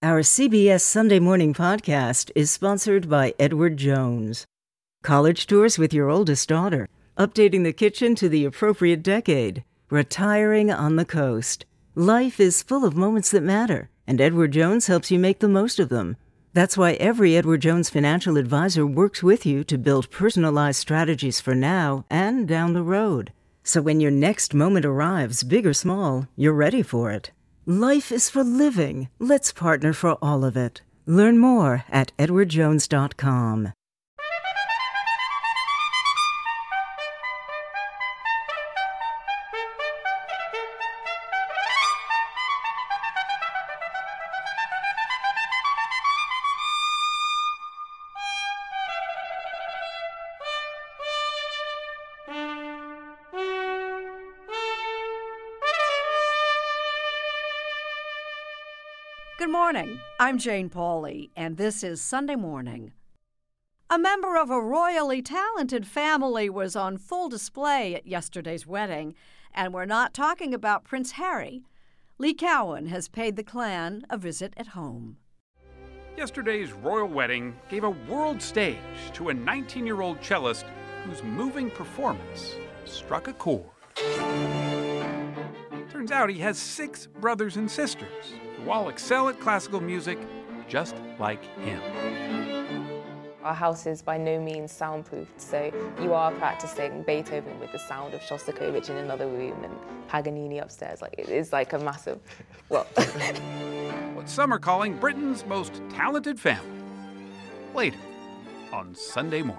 Our CBS Sunday Morning podcast is sponsored by Edward Jones. College tours with your oldest daughter, updating the kitchen to the appropriate decade, retiring on the coast. Life is full of moments that matter, and Edward Jones helps you make the most of them. That's why every Edward Jones financial advisor works with you to build personalized strategies for now and down the road. So when your next moment arrives, big or small, you're ready for it. Life is for living. Let's partner for all of it. Learn more at edwardjones.com. Good morning. I'm Jane Pauley, and this is Sunday Morning. A member of a royally talented family was on full display at yesterday's wedding, and we're not talking about Prince Harry. Lee Cowan has paid the clan a visit at home. Yesterday's royal wedding gave a world stage to a 19-year-old cellist whose moving performance struck a chord. Turns out he has 6 brothers and sisters who all excel at classical music just like him. Our house is by no means soundproofed, so you are practicing Beethoven with the sound of Shostakovich in another room and Paganini upstairs. It is like a massive, what some are calling Britain's most talented family. Later on Sunday Morning.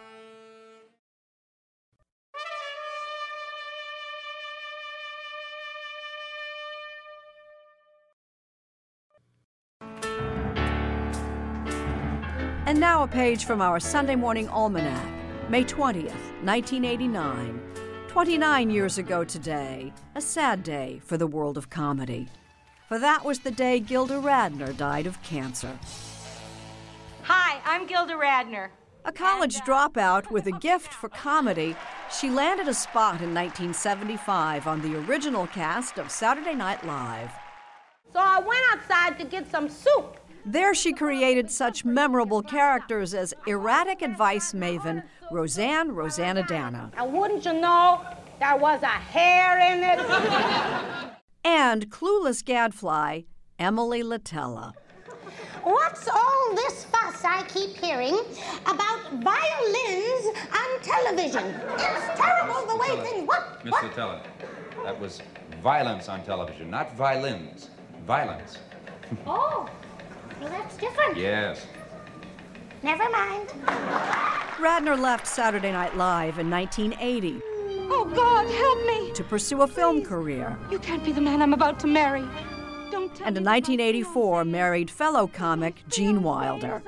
And now a page from our Sunday Morning Almanac, May 20th, 1989. 29 years ago today, a sad day for the world of comedy. For that was the day Gilda Radner died of cancer. Hi, I'm Gilda Radner. A college dropout with a gift for comedy, she landed a spot in 1975 on the original cast of Saturday Night Live. So I went outside to get some soup. There she created such memorable characters as erratic advice maven Rosanna And wouldn't you know, there was a hair in it. and clueless gadfly Emily Latella. What's all this fuss I keep hearing about violins on television? It's terrible the way things... What? Miss Latella, that was violence on television, not violins. Violence. Oh. Well, that's different. Yes. Never mind. Radner left Saturday Night Live in 1980 Oh, God, help me. to pursue a film career, You can't be the man I'm about to marry. Don't tell and in me 1984 married fellow comic Gene Wilder.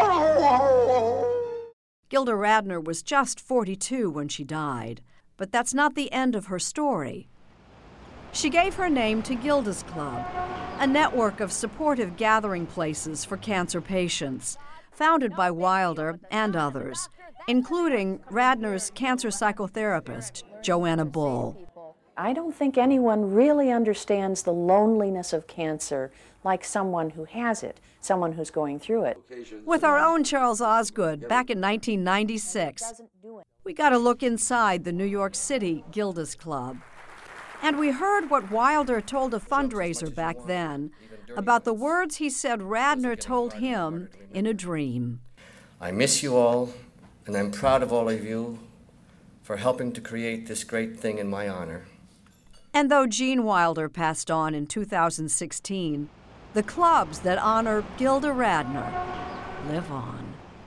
Gilda Radner was just 42 when she died, but that's not the end of her story. She gave her name to Gilda's Club, a network of supportive gathering places for cancer patients, founded by Wilder and others, including Radner's cancer psychotherapist, Joanna Bull. I don't think anyone really understands the loneliness of cancer like someone who has it, someone who's going through it. With our own Charles Osgood back in 1996, we got a look inside the New York City Gilda's Club. And we heard what Wilder told a fundraiser back then about the words he said Radner told him in a dream. I miss you all, and I'm proud of all of you for helping to create this great thing in my honor. And though Gene Wilder passed on in 2016, the clubs that honor Gilda Radner live on.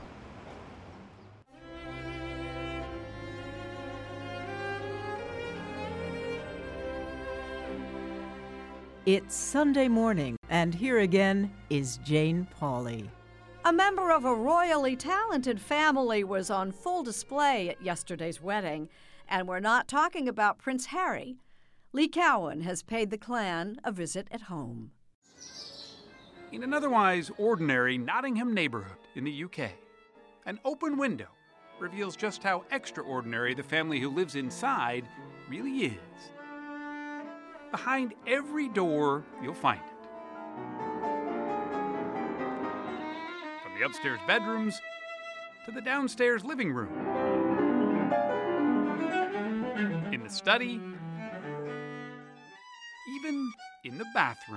It's Sunday morning, and here again is Jane Pauley. A member of a royally talented family was on full display at yesterday's wedding, and we're not talking about Prince Harry. Lee Cowan has paid the clan a visit at home. In an otherwise ordinary Nottingham neighborhood in the UK, an open window reveals just how extraordinary the family who lives inside really is. Behind every door, you'll find it. the upstairs bedrooms to the downstairs living room, in the study, even in the bathroom.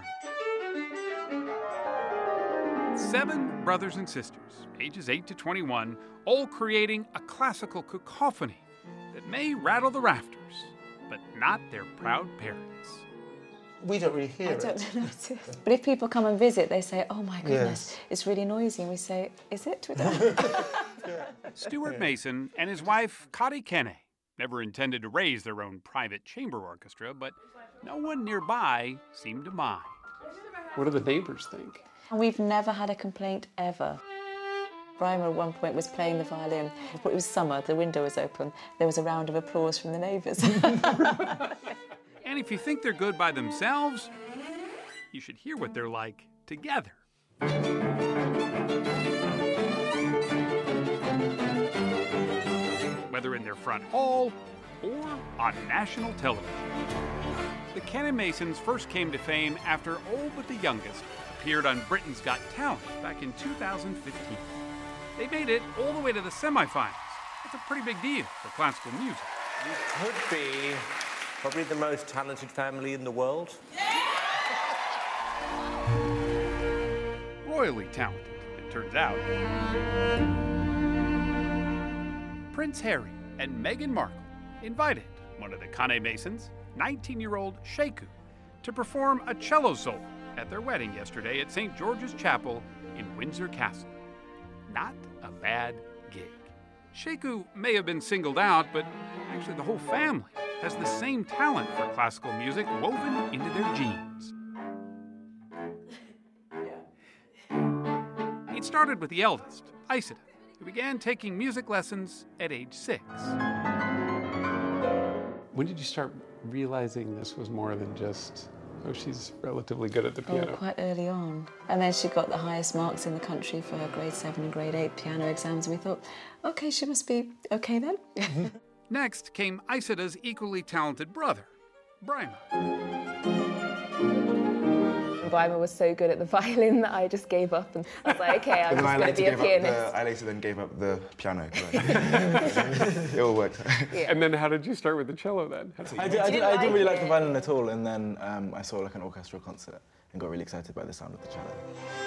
7 brothers and sisters, ages 8 to 21, all creating a classical cacophony that may rattle the rafters, but not their proud parents. We don't really hear it. I don't notice. But if people come and visit, they say, oh my goodness, it's really noisy. And we say, is it? Stuart Mason and his wife, Cotty Kenne, never intended to raise their own private chamber orchestra, but no one nearby seemed to mind. What do the neighbors think? We've never had a complaint ever. Brian at one point was playing the violin. It was summer, the window was open. There was a round of applause from the neighbours. And if you think they're good by themselves, you should hear what they're like together. Whether in their front hall or on national television. The Kenne Masons first came to fame after All But the Youngest appeared on Britain's Got Talent back in 2015. They made it all the way to the semifinals. That's a pretty big deal for classical music. You could be probably the most talented family in the world. Royally talented, it turns out. Prince Harry and Meghan Markle invited one of the Kenne Masons, 19-year-old Sheku, to perform a cello solo at their wedding yesterday at St. George's Chapel in Windsor Castle. Not a bad gig. Sheku may have been singled out, but actually the whole family has the same talent for classical music woven into their genes. It started with the eldest, Isida, who began taking music lessons at age 6. When did you start realizing this was more than just, oh, she's relatively good at the piano? Oh, quite early on. And then she got the highest marks in the country for her grade 7 and grade 8 piano exams. And we thought, okay, she must be okay then. Next came Isida's equally talented brother, Bryma. Bryma was so good at the violin that I just gave up, and I was like, okay, I'm just going to be a pianist. I later then gave up the piano. It all worked. Yeah. And then how did you start with the cello then? I didn't really like the violin at all, and then I saw like an orchestral concert and got really excited by the sound of the cello.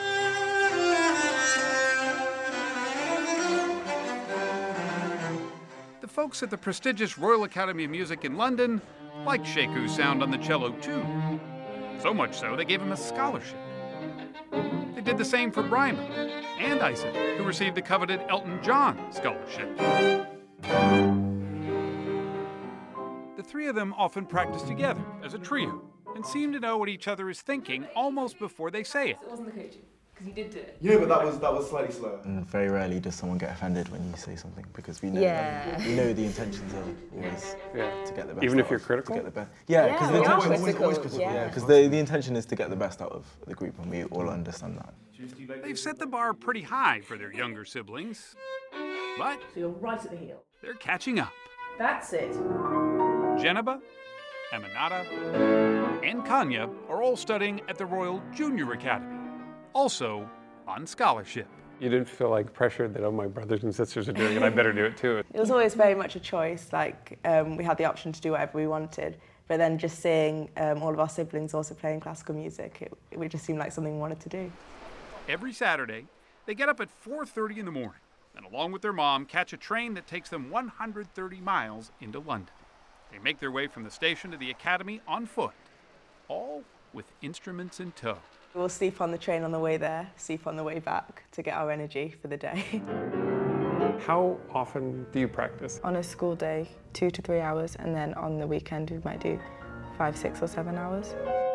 The folks at the prestigious Royal Academy of Music in London liked Sheku's sound on the cello too. So much so, they gave him a scholarship. They did the same for Bryma and Isida, who received the coveted Elton John scholarship. The three of them often practice together as a trio and seem to know what each other is thinking almost before they say it. It wasn't the coaching, because you did do it. Yeah, but that was slightly slower. And very rarely does someone get offended when you say something, because we know we know the intentions are always to get the best. Even if you're critical? To get the best. Yeah, because the intention is always critical. Yeah, because the intention is to get the best out of the group, and we all understand that. They've set the bar pretty high for their younger siblings, but so you're right at the heel. They're catching up. That's it. Geneba, Aminata, and Kanya are all studying at the Royal Junior Academy, also on scholarship. You didn't feel like pressured that, oh, my brothers and sisters are doing it, I better do it too? It was always very much a choice, like we had the option to do whatever we wanted, but then just seeing all of our siblings also playing classical music, it just seemed like something we wanted to do. Every Saturday, they get up at 4:30 in the morning and along with their mom catch a train that takes them 130 miles into London. They make their way from the station to the academy on foot, all with instruments in tow. We'll sleep on the train on the way there, sleep on the way back to get our energy for the day. How often do you practice? On a school day, 2 to 3 hours, and then on the weekend we might do 5, 6 or 7 hours.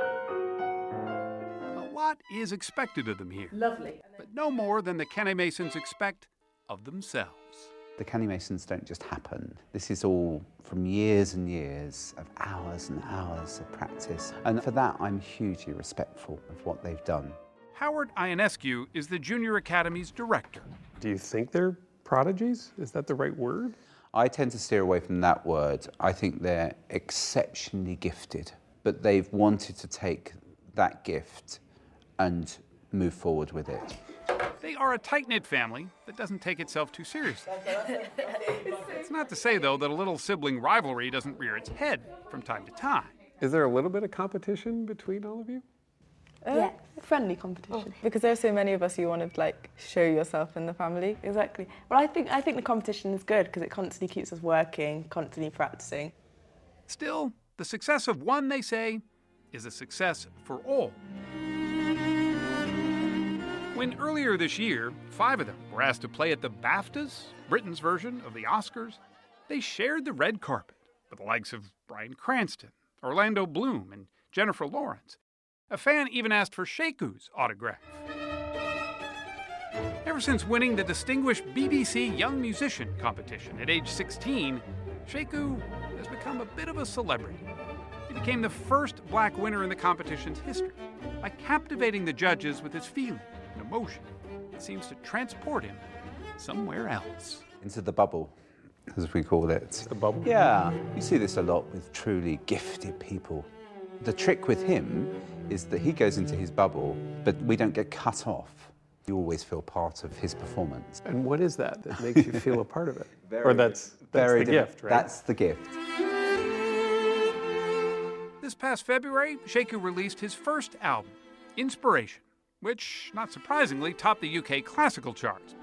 A lot is expected of them here. Lovely. But no more than the Kenne Masons expect of themselves. The Kenne Masons don't just happen. This is all from years and years of hours and hours of practice. And for that, I'm hugely respectful of what they've done. Howard Ionescu is the Junior Academy's director. Do you think they're prodigies? Is that the right word? I tend to steer away from that word. I think they're exceptionally gifted, but they've wanted to take that gift and move forward with it. They are a tight-knit family that doesn't take itself too seriously. It's not to say, though, that a little sibling rivalry doesn't rear its head from time to time. Is there a little bit of competition between all of you? Yeah, friendly competition. Because there's so many of us, you want to like show yourself in the family. Exactly. Well, I think the competition is good because it constantly keeps us working, constantly practicing. Still, the success of one, they say, is a success for all. When earlier this year, 5 of them were asked to play at the BAFTAs, Britain's version of the Oscars, they shared the red carpet with the likes of Bryan Cranston, Orlando Bloom, and Jennifer Lawrence. A fan even asked for Sheku's autograph. Ever since winning the distinguished BBC Young Musician competition at age 16, Sheku has become a bit of a celebrity. He became the first black winner in the competition's history by captivating the judges with his feeling and emotion. It seems to transport him somewhere else. Into the bubble, as we call it. The bubble? Yeah, you see this a lot with truly gifted people. The trick with him is that he goes into his bubble, but we don't get cut off. You always feel part of his performance. And what is that makes you feel a part of it? Or that's the gift, right? That's the gift. This past February, Sheku released his first album, Inspiration, which, not surprisingly, topped the UK classical charts.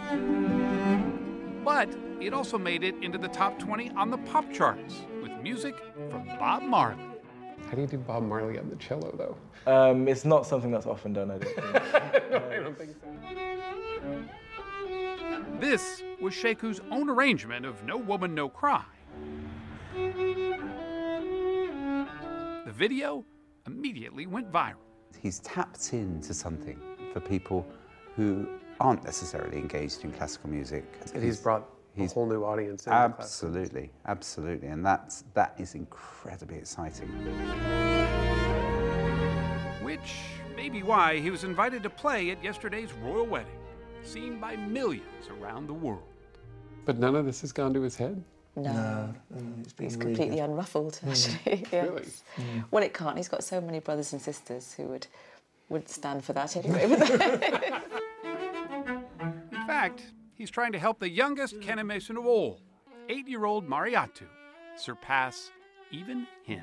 But it also made it into the top 20 on the pop charts, with music from Bob Marley. How do you do Bob Marley on the cello, though? It's not something that's often done, I don't think. No, I don't think so. This was Sheku's own arrangement of No Woman, No Cry. The video immediately went viral. He's tapped into something for people who aren't necessarily engaged in classical music. And he's brought a whole new audience in. Absolutely, absolutely. And that is incredibly exciting. Which may be why he was invited to play at yesterday's royal wedding, seen by millions around the world. But none of this has gone to his head? No. He's completely unruffled, actually. Yes. Really? Well, it can't. He's got so many brothers and sisters who would stand for that anyway. In fact, he's trying to help the youngest Kenny Mason of all, 8-year-old Mariatu, surpass even him.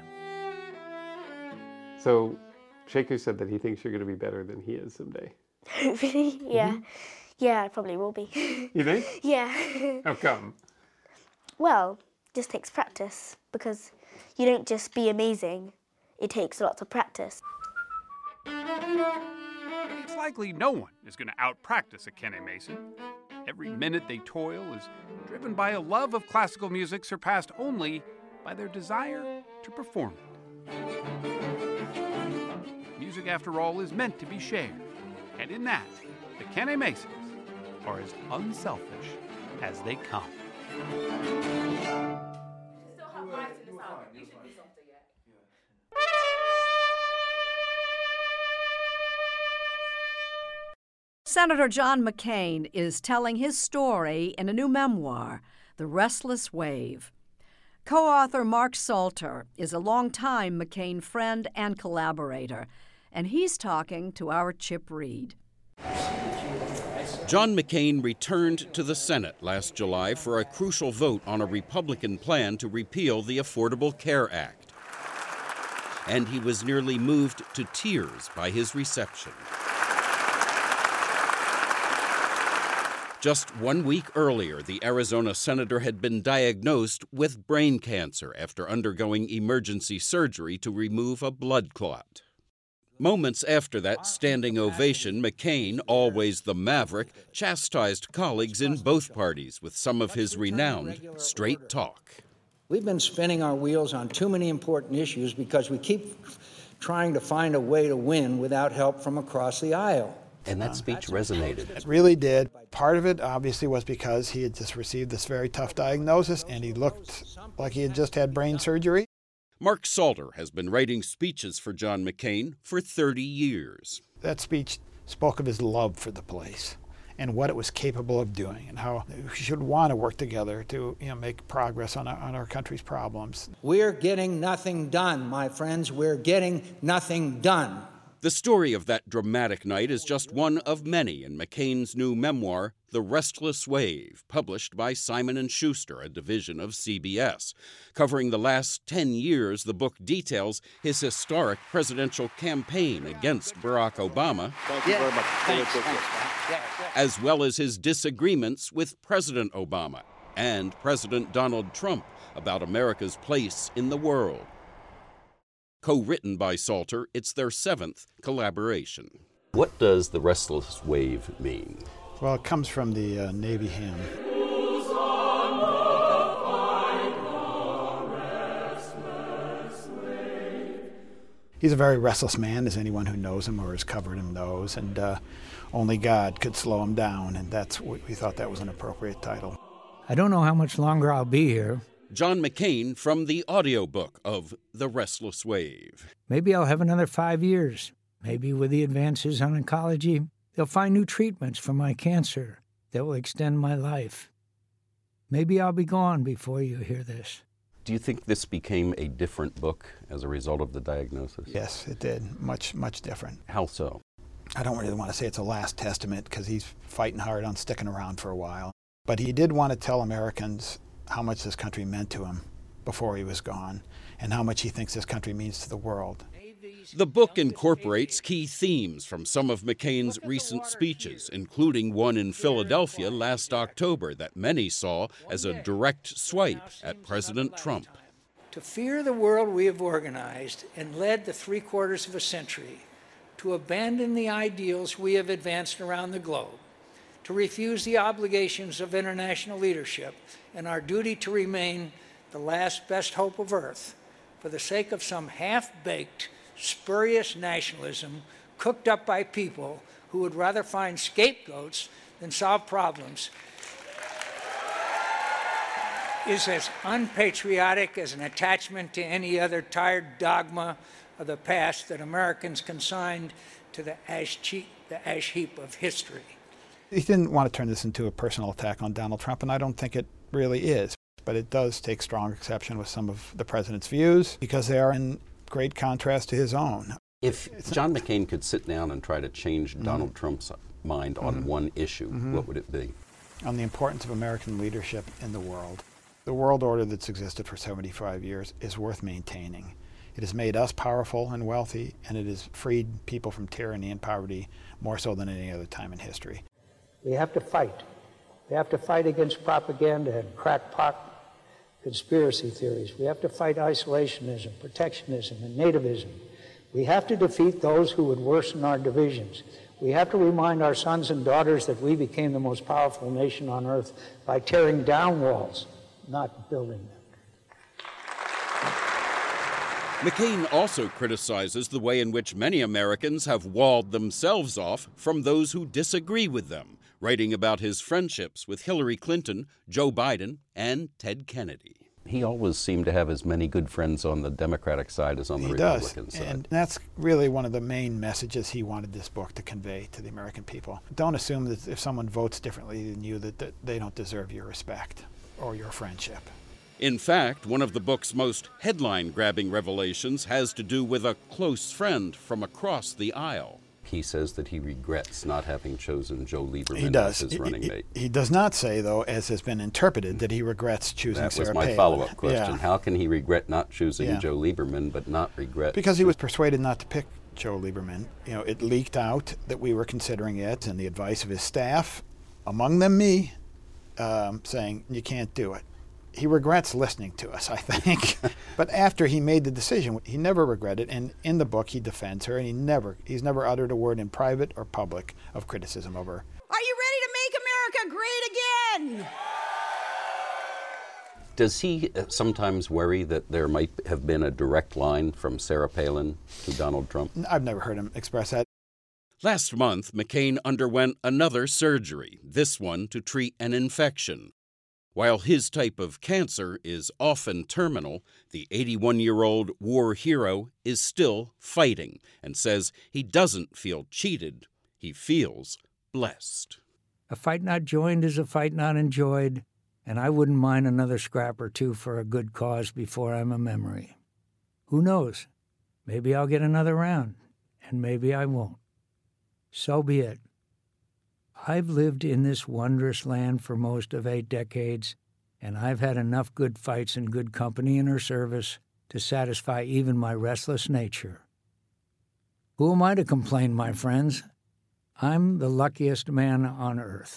So, Sheku said that he thinks you're going to be better than he is someday. Really? Yeah. Mm-hmm. Yeah, I probably will be. You think? Yeah. How come? Well, it just takes practice, because you don't just be amazing. It takes lots of practice. It's likely no one is going to out-practice a Kenny Mason. Every minute they toil is driven by a love of classical music surpassed only by their desire to perform it. Music, after all, is meant to be shared. And in that, the Kenny Masons are as unselfish as they come. Senator John McCain is telling his story in a new memoir, The Restless Wave. Co-author Mark Salter is a longtime McCain friend and collaborator, and he's talking to our Chip Reed. John McCain returned to the Senate last July for a crucial vote on a Republican plan to repeal the Affordable Care Act. And he was nearly moved to tears by his reception. Just 1 week earlier, the Arizona senator had been diagnosed with brain cancer after undergoing emergency surgery to remove a blood clot. Moments after that standing ovation, McCain, always the maverick, chastised colleagues in both parties with some of his renowned straight talk. We've been spinning our wheels on too many important issues because we keep trying to find a way to win without help from across the aisle. And that speech resonated. It really did. Part of it, obviously, was because he had just received this very tough diagnosis, and he looked like he had just had brain surgery. Mark Salter has been writing speeches for John McCain for 30 years. That speech spoke of his love for the place and what it was capable of doing and how we should want to work together to make progress on our country's problems. We're getting nothing done, my friends. We're getting nothing done. The story of that dramatic night is just one of many in McCain's new memoir, The Restless Wave, published by Simon & Schuster, a division of CBS. Covering the last 10 years, the book details his historic presidential campaign against Barack Obama, Thank you very much. as well as his disagreements with President Obama and President Donald Trump about America's place in the world. Co-written by Salter, it's their 7th collaboration. What does The Restless Wave mean? Well, it comes from the Navy hymn. He's a very restless man, as anyone who knows him or has covered him knows, and only God could slow him down, and we thought that was an appropriate title. I don't know how much longer I'll be here. John McCain from the audiobook of The Restless Wave. Maybe I'll have another 5 years. Maybe with the advances on oncology, they'll find new treatments for my cancer that will extend my life. Maybe I'll be gone before you hear this. Do you think this became a different book as a result of the diagnosis? Yes, it did. Much, much different. How so? I don't really want to say it's a last testament because he's fighting hard on sticking around for a while. But he did want to tell Americans how much this country meant to him before he was gone, and how much he thinks this country means to the world. The book incorporates key themes from some of McCain's recent speeches, including one in Philadelphia last October that many saw as a direct swipe at President Trump. To fear the world we have organized and led the 3/4 of a century, to abandon the ideals we have advanced around the globe, to refuse the obligations of international leadership and our duty to remain the last best hope of Earth for the sake of some half-baked, spurious nationalism cooked up by people who would rather find scapegoats than solve problems is as unpatriotic as an attachment to any other tired dogma of the past that Americans consigned to the ash heap of history. He didn't want to turn this into a personal attack on Donald Trump, and I don't think it really is. But it does take strong exception with some of the president's views because they are in great contrast to his own. If John McCain could sit down and try to change Donald Trump's mind on one issue, what would it be? On the importance of American leadership in the world. The world order that's existed for 75 years is worth maintaining. It has made us powerful and wealthy, and it has freed people from tyranny and poverty more so than any other time in history. We have to fight. We have to fight against propaganda and crackpot conspiracy theories. We have to fight isolationism, protectionism, and nativism. We have to defeat those who would worsen our divisions. We have to remind our sons and daughters that we became the most powerful nation on earth by tearing down walls, not building them. McCain also criticizes the way in which many Americans have walled themselves off from those who disagree with them, writing about his friendships with Hillary Clinton, Joe Biden, and Ted Kennedy. He always seemed to have as many good friends on the Democratic side as on the Republican side. And that's really one of the main messages he wanted this book to convey to the American people. Don't assume that if someone votes differently than you that they don't deserve your respect or your friendship. In fact, one of the book's most headline-grabbing revelations has to do with a close friend from across the aisle. He says that he regrets not having chosen Joe Lieberman as his running mate. He does not say, though, as has been interpreted, that he regrets choosing Sarah Palin. That was my follow-up question. Yeah. How can he regret not choosing Joe Lieberman but not regret... Because he was persuaded not to pick Joe Lieberman. You know, it leaked out that we were considering it, and the advice of his staff, among them me, saying, you can't do it. He regrets listening to us, I think. But after he made the decision, he never regretted, and in the book he defends her, and he's never uttered a word in private or public of criticism of her. Are you ready to make America great again? Does he sometimes worry that there might have been a direct line from Sarah Palin to Donald Trump? I've never heard him express that. Last month, McCain underwent another surgery, this one to treat an infection. While his type of cancer is often terminal, the 81-year-old war hero is still fighting and says he doesn't feel cheated. He feels blessed. A fight not joined is a fight not enjoyed, and I wouldn't mind another scrap or two for a good cause before I'm a memory. Who knows? Maybe I'll get another round, and maybe I won't. So be it. I've lived in this wondrous land for most of 8 decades, and I've had enough good fights and good company in her service to satisfy even my restless nature. Who am I to complain, my friends? I'm the luckiest man on earth.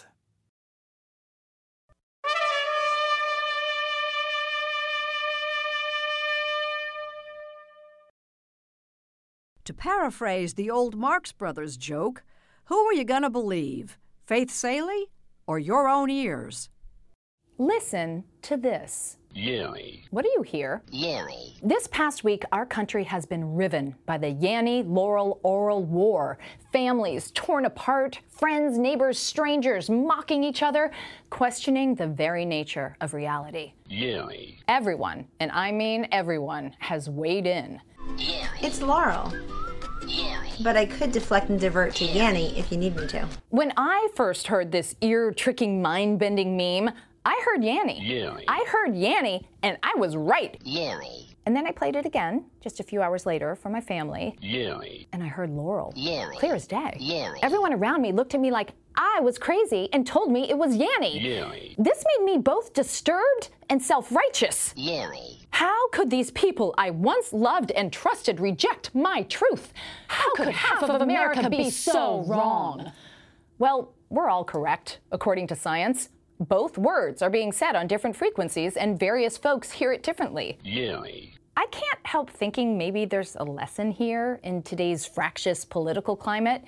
To paraphrase the old Marx Brothers joke, who are you gonna believe, Faith Saley or your own ears? Listen to this. Yanny. What do you hear? Laurel. This past week, our country has been riven by the Yanny-Laurel-Oral War. Families torn apart, friends, neighbors, strangers mocking each other, questioning the very nature of reality. Yanny. Everyone, and I mean everyone, has weighed in. It's Laurel. But I could deflect and divert to Yanny if you need me to. When I first heard this ear-tricking, mind-bending meme, I heard Yanny. I heard Yanny, and I was right. Laurel. And then I played it again, just a few hours later, for my family. Yanny. And I heard Laurel. Laurel. Clear as day. Laurel. Everyone around me looked at me like I was crazy and told me it was Yanny. Yanny. This made me both disturbed and self-righteous. Laurel. How could these people I once loved and trusted reject my truth? How could half of America be so wrong? Well, we're all correct, according to science. Both words are being said on different frequencies, and various folks hear it differently. Yanny. I can't help thinking maybe there's a lesson here in today's fractious political climate.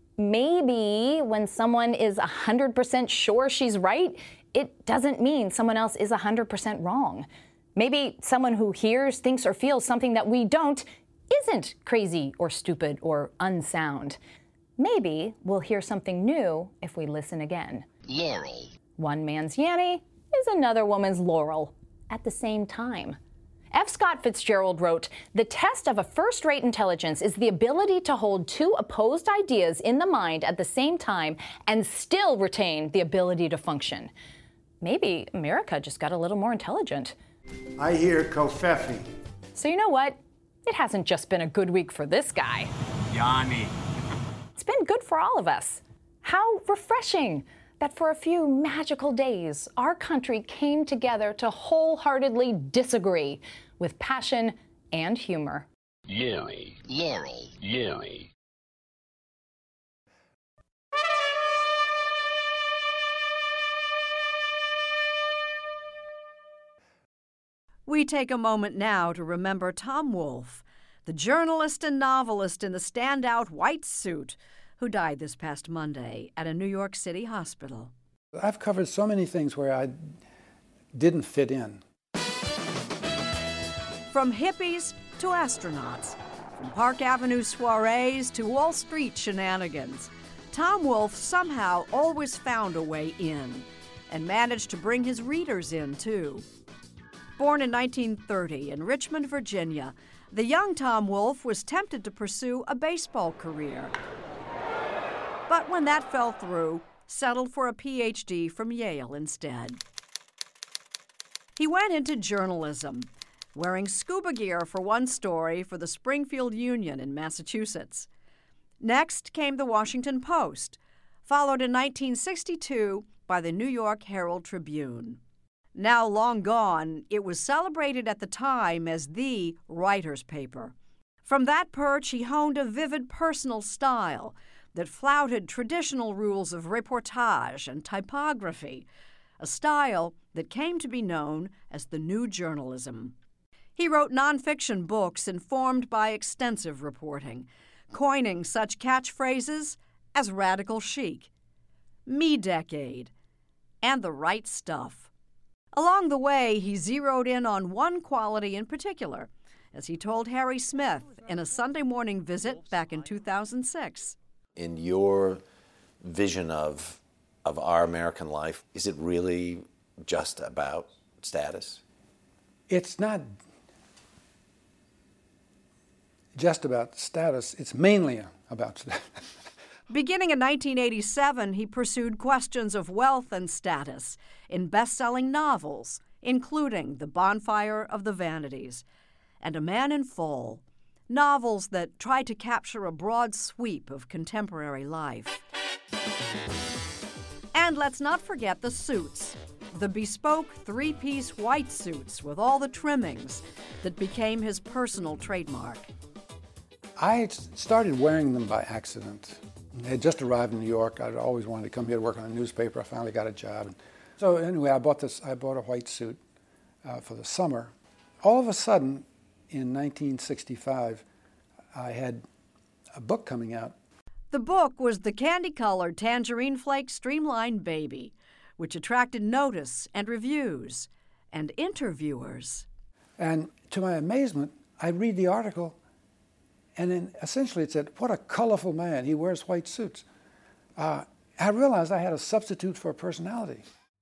Maybe when someone is 100% sure she's right, it doesn't mean someone else is 100% wrong. Maybe someone who hears, thinks, or feels something that we don't isn't crazy or stupid or unsound. Maybe we'll hear something new if we listen again. Laurel. One man's Yanny is another woman's Laurel at the same time. F. Scott Fitzgerald wrote, "The test of a first-rate intelligence is the ability to hold two opposed ideas in the mind at the same time and still retain the ability to function." Maybe America just got a little more intelligent. I hear Kofefi. So you know what? It hasn't just been a good week for this guy. Yanny. It's been good for all of us. How refreshing that for a few magical days, our country came together to wholeheartedly disagree with passion and humor. Yanny. Laurel. Yanny. We take a moment now to remember Tom Wolfe, the journalist and novelist in the standout white suit, who died this past Monday at a New York City hospital. I've covered so many things where I didn't fit in. From hippies to astronauts, from Park Avenue soirees to Wall Street shenanigans, Tom Wolfe somehow always found a way in, and managed to bring his readers in, too. Born in 1930 in Richmond, Virginia, the young Tom Wolfe was tempted to pursue a baseball career. But when that fell through, settled for a PhD from Yale instead. He went into journalism, wearing scuba gear for one story for the Springfield Union in Massachusetts. Next came the Washington Post, followed in 1962 by the New York Herald Tribune. Now long gone, it was celebrated at the time as the writer's paper. From that perch, he honed a vivid personal style that flouted traditional rules of reportage and typography, a style that came to be known as the New Journalism. He wrote nonfiction books informed by extensive reporting, coining such catchphrases as radical chic, me decade, and the right stuff. Along the way, he zeroed in on one quality in particular, as he told Harry Smith in a Sunday morning visit back in 2006. In your vision of our American life, is it really just about status? It's not just about status, it's mainly about status. Beginning in 1987, he pursued questions of wealth and status in best-selling novels, including The Bonfire of the Vanities and A Man in Full, novels that try to capture a broad sweep of contemporary life. And let's not forget the suits, the bespoke three-piece white suits with all the trimmings that became his personal trademark. I started wearing them by accident. I had just arrived in New York. I'd always wanted to come here to work on a newspaper. I finally got a job. So anyway, I bought a white suit for the summer. All of a sudden, in 1965, I had a book coming out. The book was the candy-colored Tangerine Flake Streamlined Baby, which attracted notice and reviews and interviewers. And to my amazement, I read the article, and then essentially it said, what a colorful man, he wears white suits. I realized I had a substitute for personality.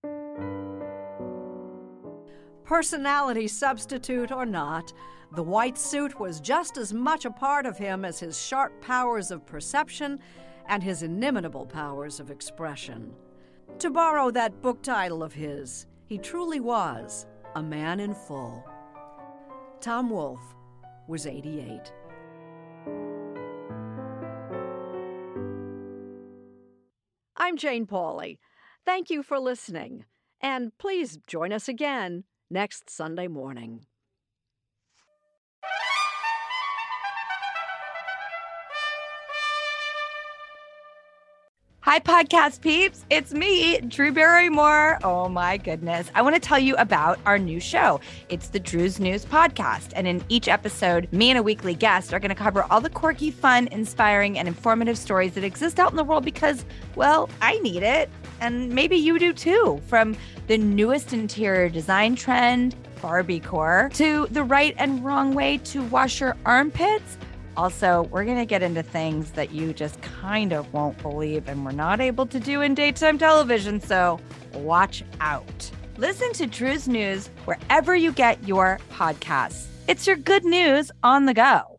Personality substitute or not, the white suit was just as much a part of him as his sharp powers of perception and his inimitable powers of expression. To borrow that book title of his, he truly was a man in full. Tom Wolfe was 88. I'm Jane Pauley. Thank you for listening, and please join us again next Sunday morning. Hi, podcast peeps. It's me, Drew Barrymore. Oh, my goodness. I want to tell you about our new show. It's the Drew's News Podcast. And in each episode, me and a weekly guest are going to cover all the quirky, fun, inspiring, and informative stories that exist out in the world because, well, I need it. And maybe you do too. From the newest interior design trend, Barbiecore, to the right and wrong way to wash your armpits. Also, we're going to get into things that you just kind of won't believe and we're not able to do in daytime television, so watch out. Listen to Drew's News wherever you get your podcasts. It's your good news on the go.